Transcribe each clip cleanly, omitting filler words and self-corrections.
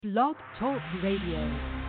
Blog Talk Radio.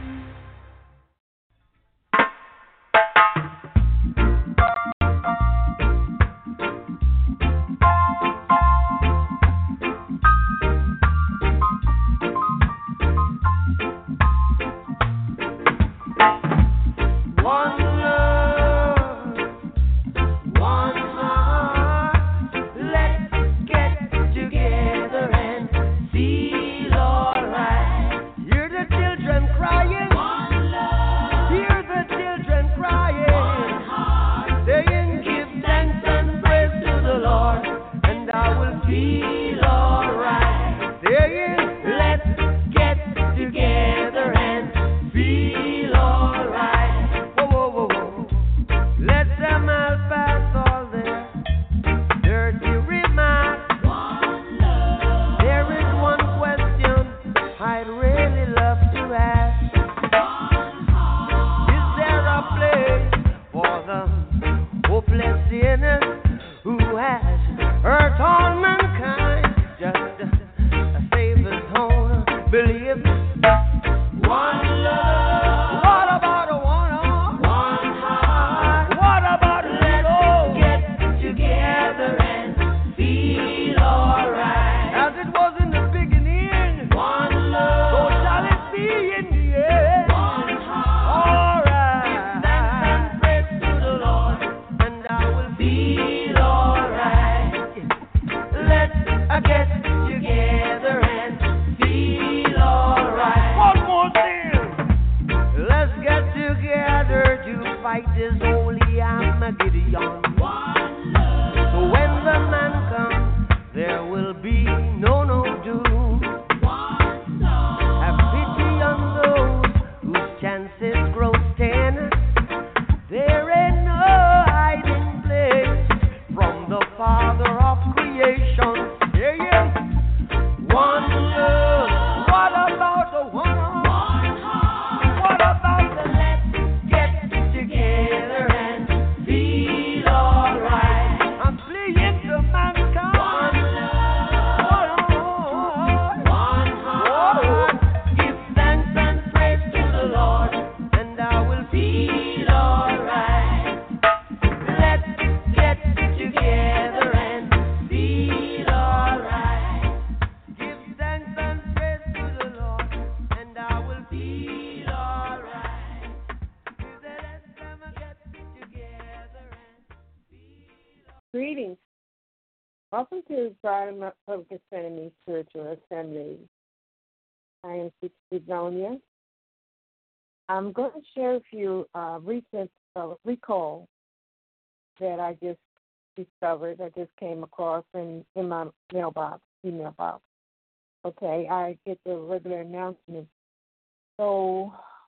Greetings. Welcome to Garden of Gethsemane Spiritual Assembly. I am Sister Begonia. I'm going to share a few recent recall that I just discovered, I just came across in my email box. Okay, I get the regular announcements. So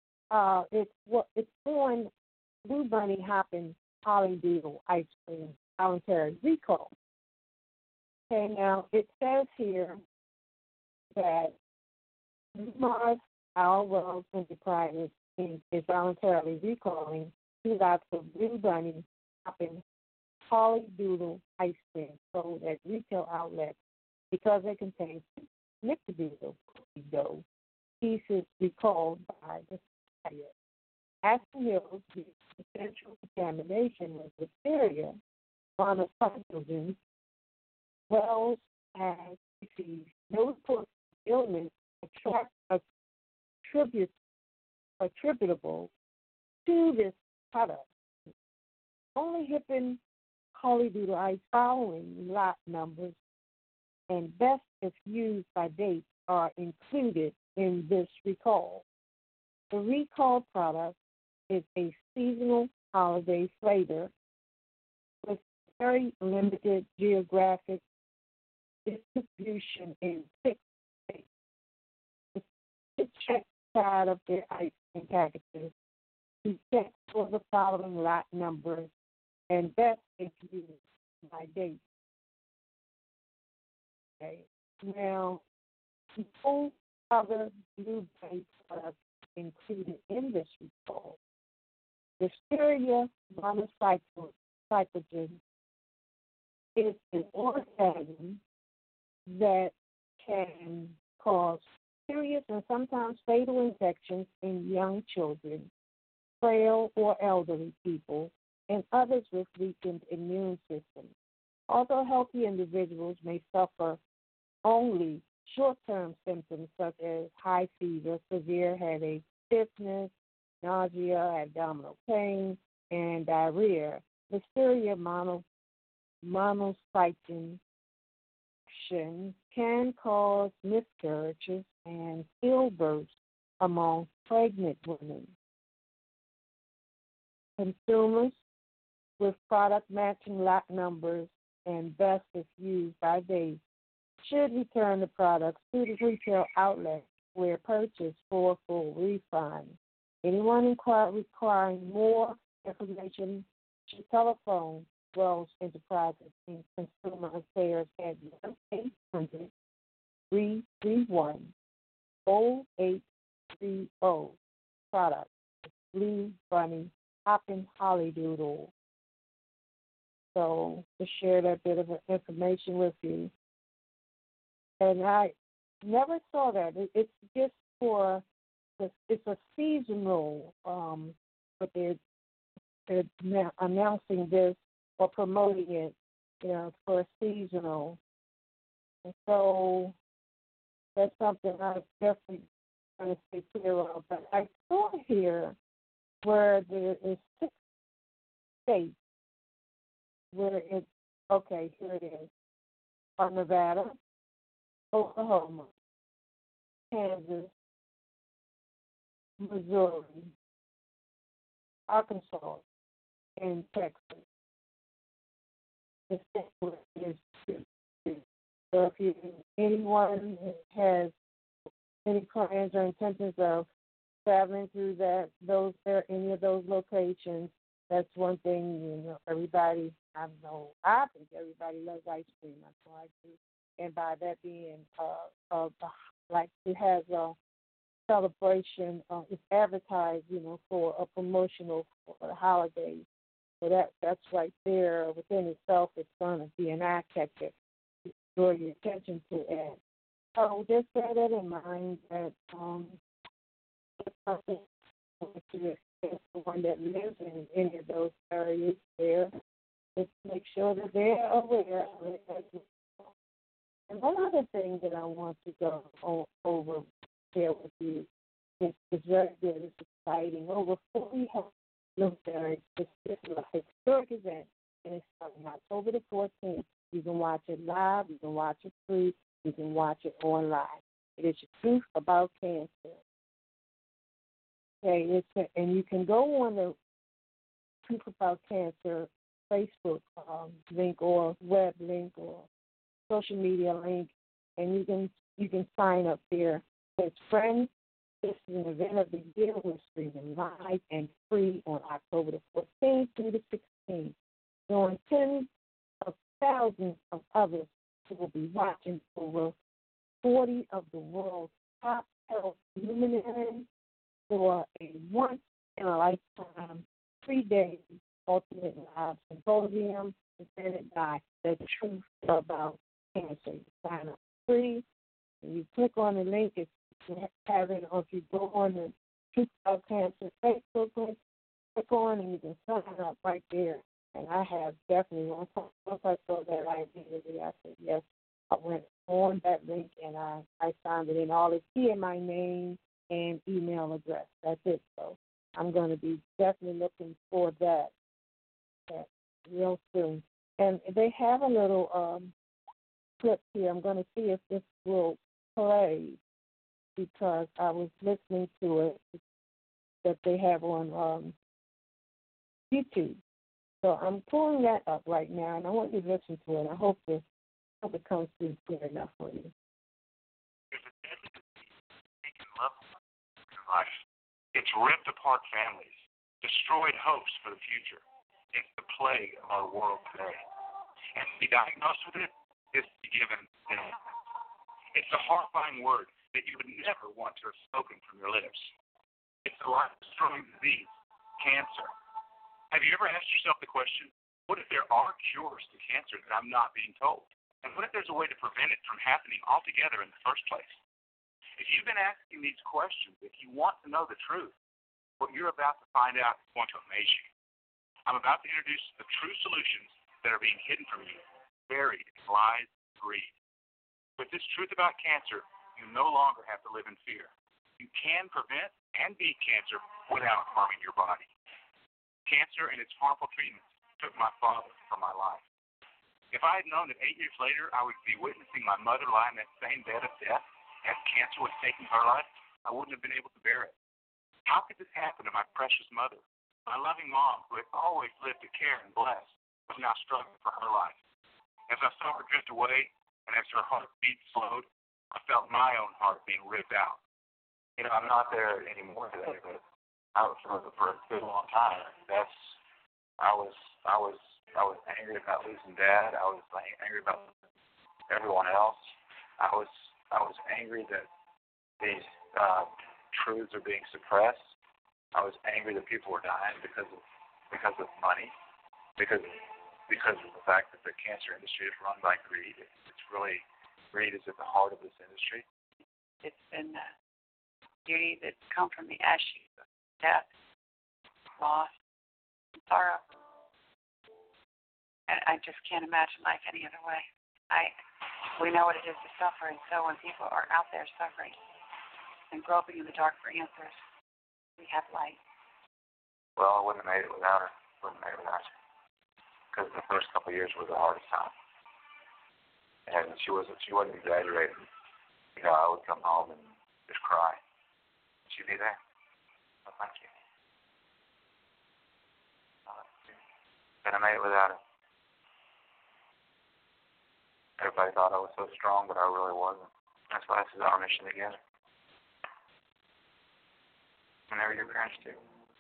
it's on Blue Bunny Hoppin' Holly Doodle Ice Cream voluntary recall. Okay, now it says here that Mars Our World Enterprises is voluntarily recalling 2 lots of Blue Bunny Hoppin' Holly Doodle ice cream sold at retail outlets because they contain snickerdoodle cookie dough pieces recalled by the supplier. Aspen Hills, the potential contamination with Listeria monocytogen, Wells has received no report of illness attributable to this product. Only Hippin' Holly Doodle Ice following lot numbers and best if used by date are included in this recall. The recalled product is a seasonal holiday flavor with very limited geographic distribution in 6 states. The check side of their ice cream packages to check for the following lot numbers and best if used by date. Okay. Now, no other blueberry products included in this recall. Listeria monocytogen is an organism that can cause serious and sometimes fatal infections in young children, frail or elderly people, and others with weakened immune systems. Although healthy individuals may suffer only short-term symptoms such as high fever, severe headache, stiffness, nausea, abdominal pain, and diarrhea, Listeria monocytes can cause miscarriages and stillbirths among pregnant women. Consumers with product matching lot numbers and best if used by date should return the products to the retail outlet where purchased for a full refund. Anyone requiring more information should telephone Wells Enterprises and Consumer Affairs at 1-800-331-0830. Product Blue Bunny Hoppin' Holly Doodle. So to share that bit of information with you. And I never saw that. It's just it's a seasonal, but they're announcing this or promoting it, for a seasonal. And so that's something I definitely going to stay clear of. But I saw here where there is 6 states where it's, okay, here it is. Nevada, Oklahoma, Kansas, Missouri, Arkansas, and Texas. The state where it is. So if anyone has any plans or intentions of traveling through any of those locations, that's one thing, everybody, I think everybody loves ice cream. That's why I do. And by that being, like it has a celebration, it's advertised, for a promotional for the holidays. So that's right there within itself. It's going to be an eye catcher to draw your attention to it. So just bear that in mind that it's something to the one that lives in any of those areas there. Just make sure that they're aware of it. And one other thing that I want to go over here with you is very good. It's exciting. Over 40 military. This is a historic event, and it's starting October the 14th. You can watch it live. You can watch it free. You can watch it online. It is your Truth About Cancer. Okay, and you can go on the Truth About Cancer Facebook link or web link or social media link, and you can sign up there. It's friends. This is an event of the year. We're streaming live and free on October the 14th through the 16th. Join tens of thousands of others who will be watching over 40 of the world's top health luminaries for a once-in-a-lifetime 3-day ultimate live symposium presented by The Truth About Cancer. You sign up free, and you click on the link. If you have it, or if you go on the Truth About Cancer Facebook link, click on and you can sign up right there. And I have definitely, once I saw that idea, I said yes. I went on that link and I signed it in. All it's here, my name and email address. That's it. So I'm going to be definitely looking for that real soon. And they have a little clip here. I'm going to see if this will play because I was listening to it that they have on YouTube. So I'm pulling that up right now, and I want you to listen to it. I hope it comes through clear enough for you. There's a deadly disease taking loved ones in life. It's ripped apart families, destroyed hopes for the future. It's the plague of our world today. And to be diagnosed with it is to be given death. It's a horrifying word that you would never want to have spoken from your lips. It's a life-destroying disease, cancer. Have you ever asked yourself the question, what if there are cures to cancer that I'm not being told? And what if there's a way to prevent it from happening altogether in the first place? If you've been asking these questions, if you want to know the truth, what you're about to find out is going to amaze you. I'm about to introduce the true solutions that are being hidden from you, buried in lies and greed. With this truth about cancer, you no longer have to live in fear. You can prevent and beat cancer without harming your body. Cancer and its harmful treatments took my father from my life. If I had known that 8 years later I would be witnessing my mother lie in that same bed of death as cancer was taking her life, I wouldn't have been able to bear it. How could this happen to my precious mother, my loving mom who had always lived to care and bless, was now struggling for her life? As I saw her drift away and as her heartbeat slowed, I felt my own heart being ripped out. You know, I'm not there anymore today, but I was for a good long time. I was angry about losing Dad. I was angry about everyone else. I was angry that these truths are being suppressed. I was angry that people were dying because of money, because of the fact that the cancer industry is run by greed. It's really, greed is at the heart of this industry. It's been beauty that's come from the ashes of death, loss, and sorrow. And I just can't imagine life any other way. We know what it is to suffer, and so when people are out there suffering and groping in the dark for answers, we have light. Well, I wouldn't have made it without her. Because the first couple of years were the hardest time. And she wasn't exaggerating. You know, I would come home and just cry. She'd be there. Oh, thank you. And I made it without her. Everybody thought I was so strong, but I really wasn't. That's why this is our mission together. Whenever your parents do.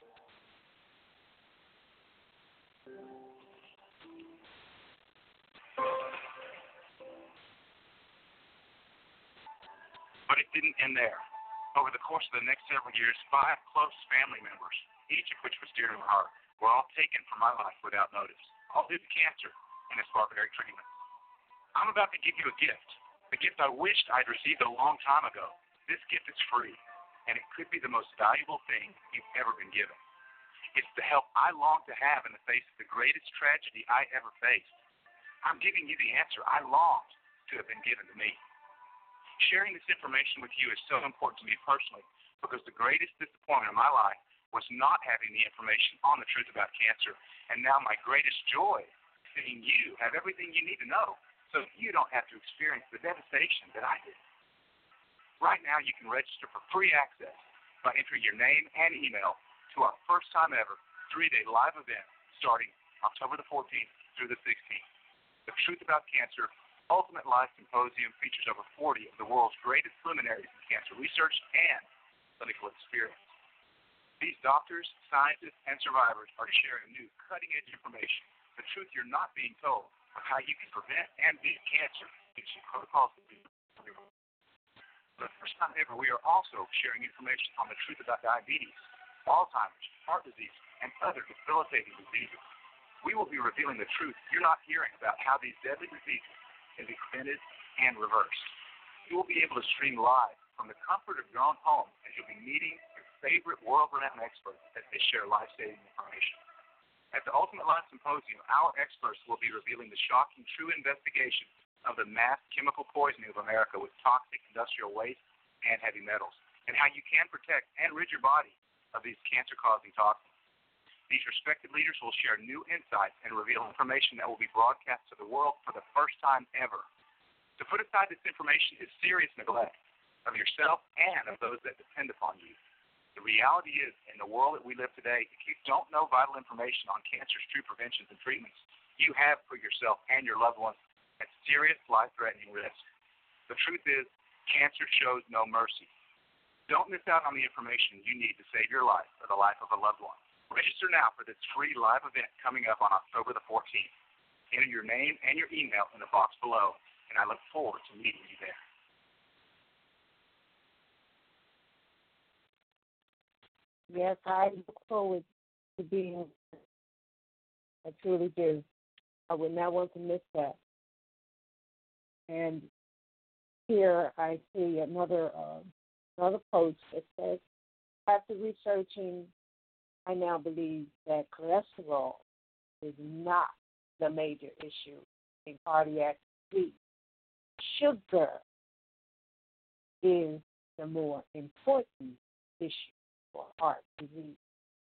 But it didn't end there. Over the course of the next several years, 5 close family members, each of which was dear to my heart, were all taken from my life without notice, all due to cancer and its barbaric treatment. I'm about to give you a gift, a gift I wished I'd received a long time ago. This gift is free, and it could be the most valuable thing you've ever been given. It's the help I long to have in the face of the greatest tragedy I ever faced. I'm giving you the answer I longed to have been given to me. Sharing this information with you is so important to me personally because the greatest disappointment of my life was not having the information on the truth about cancer, and now my greatest joy is seeing you have everything you need to know so you don't have to experience the devastation that I did. Right now, you can register for free access by entering your name and email to our first time ever 3-day live event starting October the 14th through the 16th. The Truth About Cancer Ultimate Life Symposium features over 40 of the world's greatest luminaries in cancer research and clinical experience. These doctors, scientists, and survivors are sharing new cutting-edge information, the truth you're not being told, of how you can prevent and beat cancer, teaching protocols to be. For the first time ever, we are also sharing information on the truth about diabetes, Alzheimer's, heart disease, and other debilitating diseases. We will be revealing the truth you're not hearing about how these deadly diseases can be prevented and reversed. You will be able to stream live from the comfort of your own home as you'll be meeting your favorite world-renowned experts as they share life-saving information. At the Ultimate Life Symposium, our experts will be revealing the shocking true investigation of the mass chemical poisoning of America with toxic industrial waste and heavy metals, and how you can protect and rid your body of these cancer-causing toxins. These respected leaders will share new insights and reveal information that will be broadcast to the world for the first time ever. To put aside this information is serious neglect of yourself and of those that depend upon you. The reality is, in the world that we live today, if you don't know vital information on cancer's true preventions and treatments, you have put yourself and your loved ones at serious life-threatening risk. The truth is, cancer shows no mercy. Don't miss out on the information you need to save your life or the life of a loved one. Register now for this free live event coming up on October the 14th. Enter your name and your email in the box below, and I look forward to meeting you there. Yes, I look forward to being there. I truly do. I would not want to miss that. And here I see another another post that says, after researching, I now believe that cholesterol is not the major issue in cardiac disease. Sugar is the more important issue for heart disease.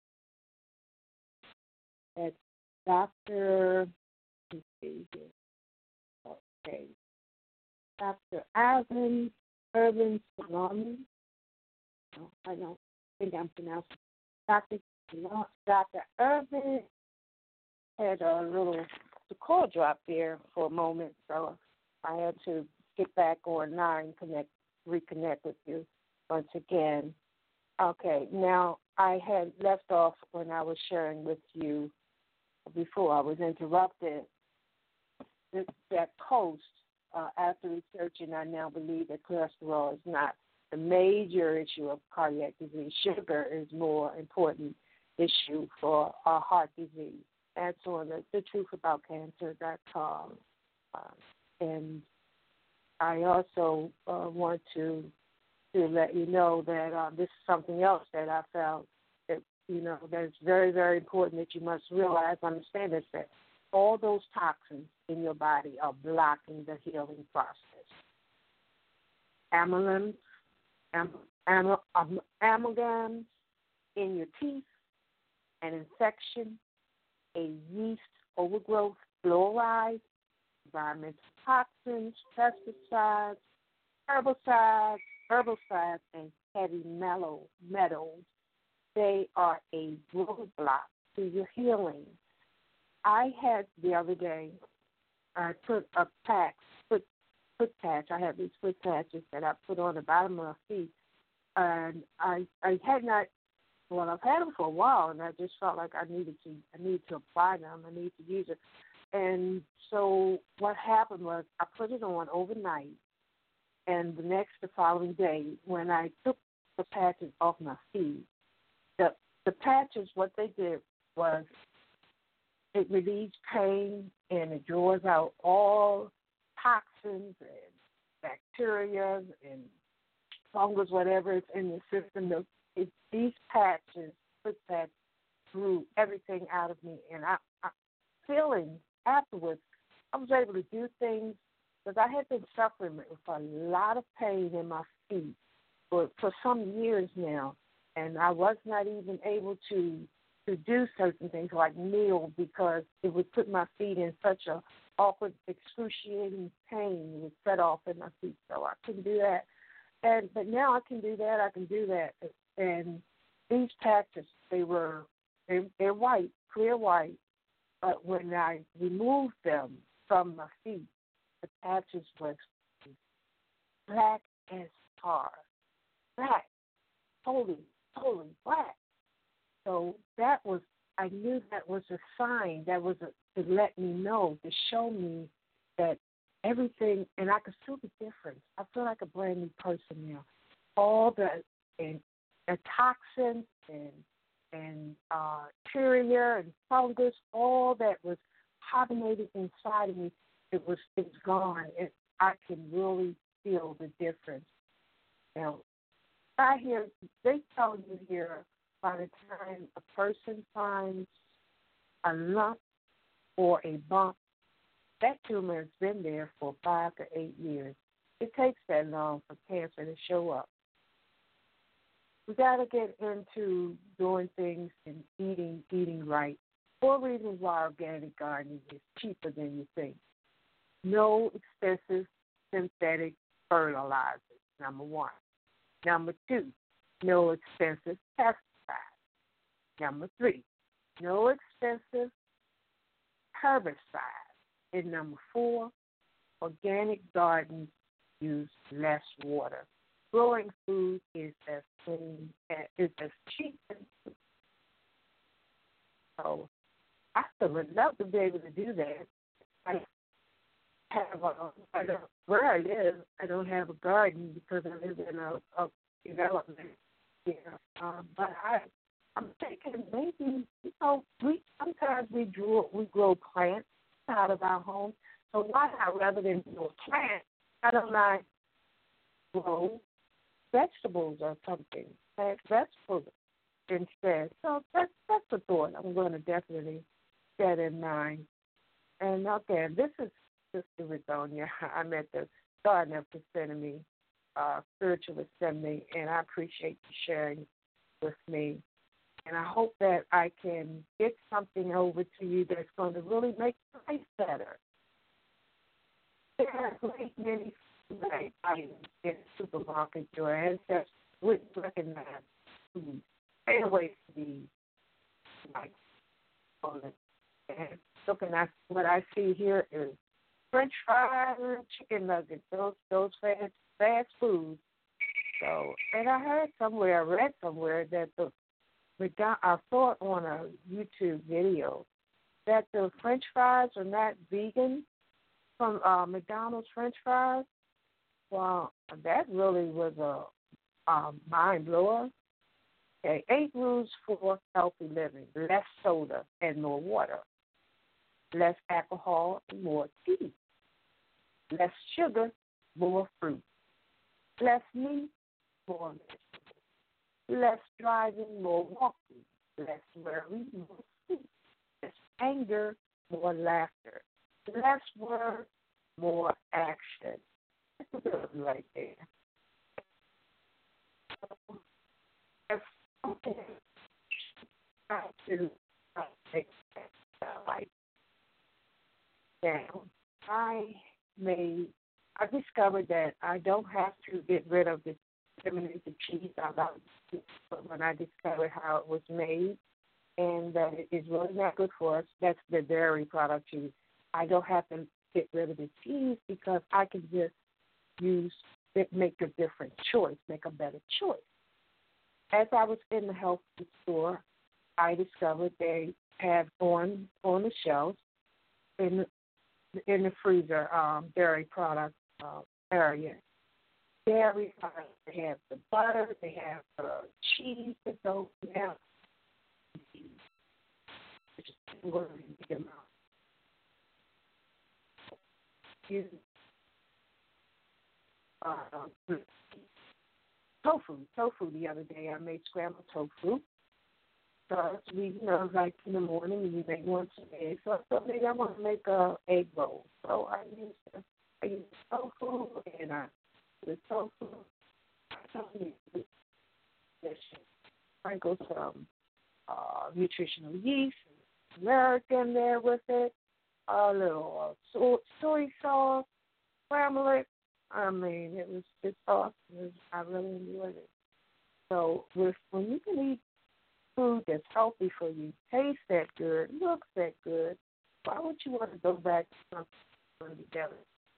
That's Dr. Let's see here. Okay. Dr. Irvin Salami. No, I don't think I'm pronouncing Dr. Irvin had a little the call drop there for a moment, so I had to get back online, reconnect with you once again. Okay, now I had left off when I was sharing with you before I was interrupted. That post, after researching, I now believe that cholesterol is not the major issue of cardiac disease. Sugar is more important issue for heart disease. That's on the truthaboutcancer.com. And I also want to let you know that this is something else that I found that, that's very, very important that you must realize, understand is that all those toxins in your body are blocking the healing process. Amalgams in your teeth, an infection, a yeast overgrowth, fluoride, environmental toxins, pesticides, herbicides, and heavy metals. They are a roadblock to your healing. I had the other day, I put a foot patch. I have these foot patches that I put on the bottom of my feet, and I had not. Well, I've had them for a while, and I just felt like I need to apply them. I need to use it. And so what happened was I put it on overnight, and the following day, when I took the patches off my feet, the patches, what they did was it relieves pain, and it draws out all toxins and bacteria and fungus, whatever is in the system. These patches, foot patches, drew everything out of me, and I feeling afterwards, I was able to do things because I had been suffering with a lot of pain in my feet for some years now, and I was not even able to do certain things like kneel because it would put my feet in such a awkward, excruciating pain. It would set off in my feet, so I couldn't do that. But now I can do that. I can do that. And these patches, they're white, clear white. But when I removed them from my feet, the patches was black as tar. Black, totally black. So I knew that was a sign. That was to let me know, to show me that everything, and I could feel the difference. I feel like a brand new person now. All the toxins and bacteria and fungus, all that was hibernated inside of me, it's gone. I can really feel the difference. Now, they tell you here, by the time a person finds a lump or a bump, that tumor has been there for 5 to 8 years. It takes that long for cancer to show up. We got to get into doing things and eating right. 4 reasons why organic gardening is cheaper than you think. No expensive synthetic fertilizers, number 1. Number 2, no expensive pesticides. Number 3, no expensive herbicides. And number 4, organic gardens use less water. Growing food is as cheap as food. So I would love to be able to do that. Where I live, I don't have a garden because I live in a development here. But I'm thinking maybe, we grow plants out of our home. So why not, rather than grow plants, why don't I grow vegetables or something, plant vegetables instead. So that's a thought I'm going to definitely set in mind. And okay, this is Sister Rizonia. I'm at the Garden of Gethsemane Spiritual Assembly, and I appreciate you sharing with me. And I hope that I can get something over to you that's going to really make life better. There are great many items in the supermarket your ancestors wouldn't recognize food. Stay away from these, like, and looking at what I see here is French fries and chicken nuggets, those fast foods. So, and I read somewhere that I saw it on a YouTube video that the French fries are not vegan from McDonald's French fries. Well, that really was a mind blower. Okay, 8 rules for healthy living: less soda and more water, less alcohol and more tea, less sugar, more fruit, less meat, more vegetables, less driving, more walking, less worry, more sleep, less anger, more laughter, less word, more action. That's good right there. If something try to take life down, I discovered that I don't have to get rid of the eliminated cheese. But when I discovered how it was made and that it is really not good for us, that's the dairy product cheese. I don't have to get rid of the cheese because I can just make a different choice, make a better choice. As I was in the health food store, I discovered they have on the shelves in the freezer dairy product area. Dairy products, they have the butter, they have the cheese, and so they have tofu the other day. I made scrambled tofu. So like in the morning you make one egg. So I thought maybe I want to make a egg roll. So I used tofu and the tofu. Sprinkle some nutritional yeast, turmeric in there with it, a little soy sauce, scramble it. I mean, it was just awesome. I really enjoyed it. So when you can eat food that's healthy for you, tastes that good, looks that good, why would you want to go back to something together?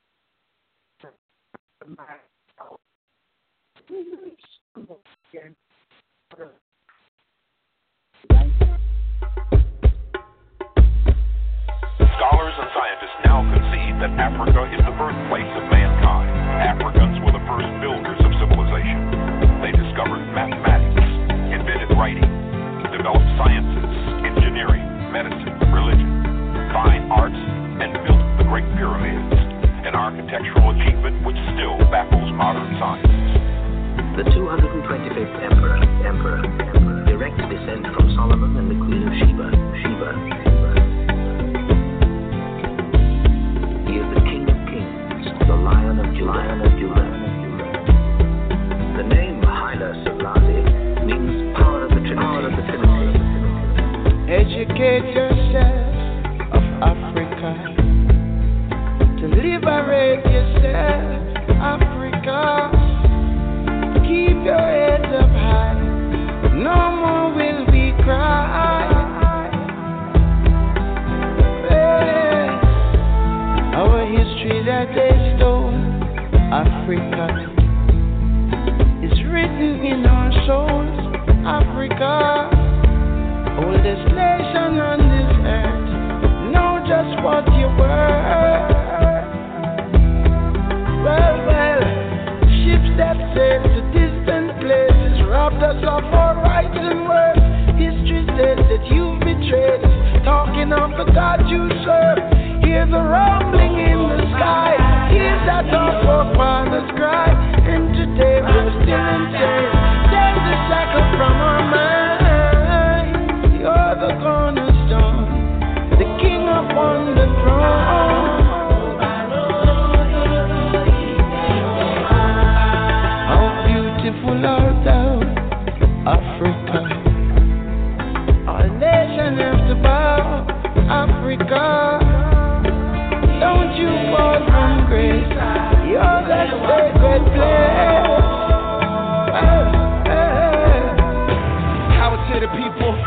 Scholars and scientists now concede that Africa is the birthplace of mankind. Africans were the first builders of civilization. They discovered mathematics, invented writing, developed sciences, engineering, medicine, religion, fine arts, and built the Great Pyramids, an architectural achievement which still baffles modern science. The 225th Emperor, direct descent from Solomon and the Queen of Sheba. He is the King of Kings, the Lion of Judah, the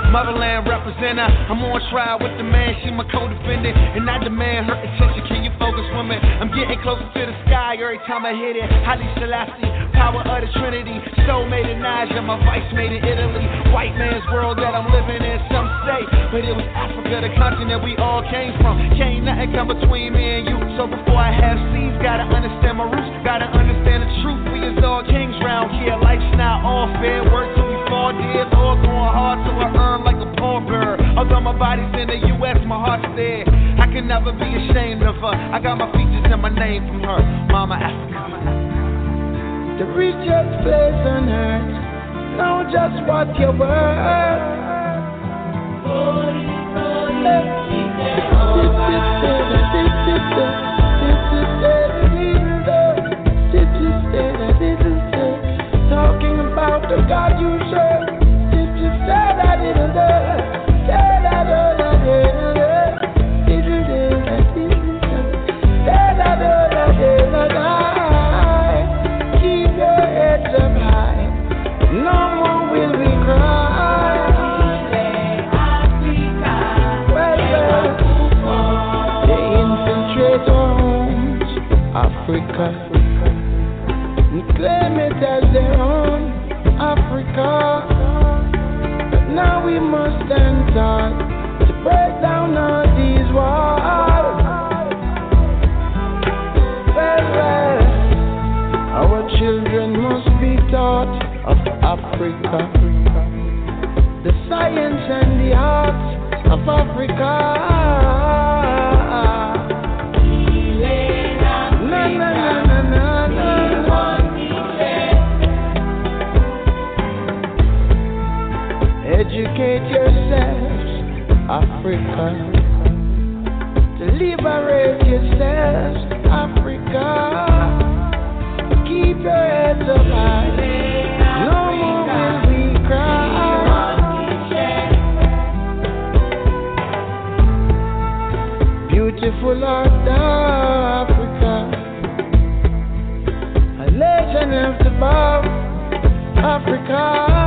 motherland representer. I'm on trial with the man, she my co-defendant, and I demand her attention. Can you focus, woman? I'm getting closer to the sky every time I hit it. Haile Selassie, power of the Trinity, soul made in Niger, my vice made in Italy. White man's world that I'm living in, some say, but it was Africa, the continent we all came from. Can't nothing come between me and you. So before I have seeds, gotta understand my roots, gotta understand the truth. We is all kings round here. Life's not all fair. Work till we fall dead. Lord going hard till I earn like a pallbearer. Although my body's in the U.S., my heart's there. I can never be ashamed of her. I got my features and my name from her, Mama Africa. The richest place on earth. Know just what you're worth. Talking about the God you serve. If you said I didn't said I keep your heads up high. No more will we cry. Well, they infiltrate our homes, Africa. We claim it as their own, Africa. But now we must stand tall to break down all these walls. Well, our children must be taught of Africa, the science and the arts of Africa. Na, na, na, na, na, na. Educate yourselves, Africa. To liberate yourselves, Africa. Keep your heads up high. No more will we cry. Beautiful art Africa. A legend of the above Africa.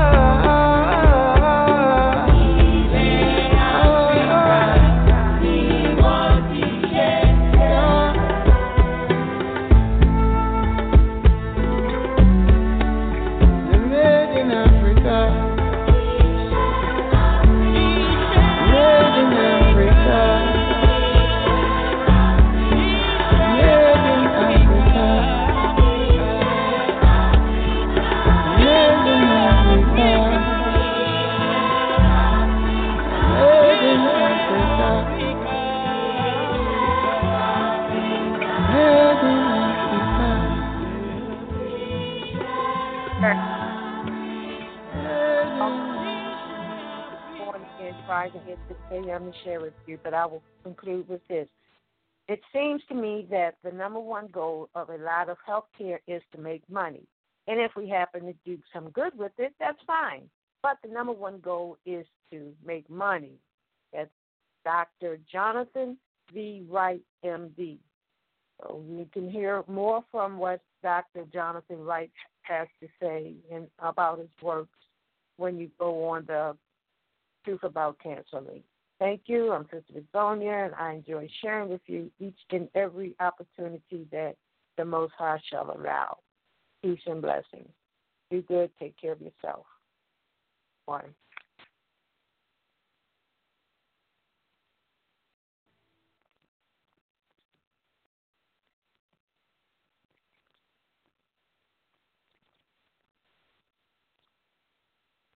I'm going to share with you, but I will conclude with this. It seems to me that the number one goal of a lot of healthcare is to make money. And if we happen to do some good with it, that's fine. But the number one goal is to make money. That's Dr. Jonathan V. Wright, M.D. So you can hear more from what Dr. Jonathan Wright has to say about his works when you go on the Truth About Cancer link. Thank you. I'm Sister Vizonia, and I enjoy sharing with you each and every opportunity that the Most High shall allow. Peace and blessings. Do good. Take care of yourself. One.